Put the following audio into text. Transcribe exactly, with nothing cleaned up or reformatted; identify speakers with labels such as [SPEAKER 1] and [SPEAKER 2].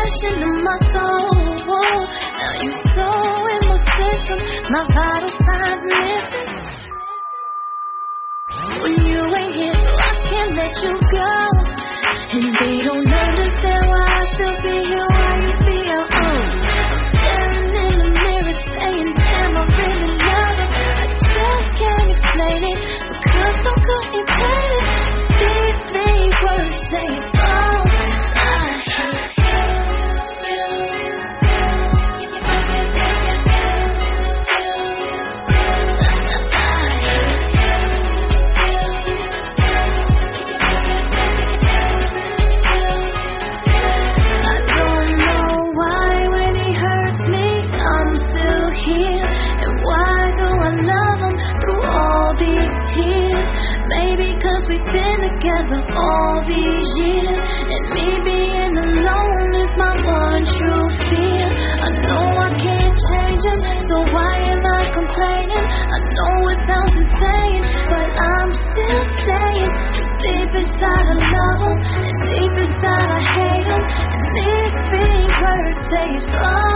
[SPEAKER 1] passion in my soul. Now you so in my system, my vital signs missing. When you ain't here, so I can't let you go. And they don't understand why I still be here, why you feel. Mm. I'm staring in the mirror, saying, damn, I really love it. I just can't explain it, because I'm good and pain it. These three words say it all. I hate together all these years, and me being alone is my one true fear. I know I can't change him, so why am I complaining? I know it sounds insane, but I'm still saying, 'cause deep inside I love him, and deep inside I hate him, and these three words say it all.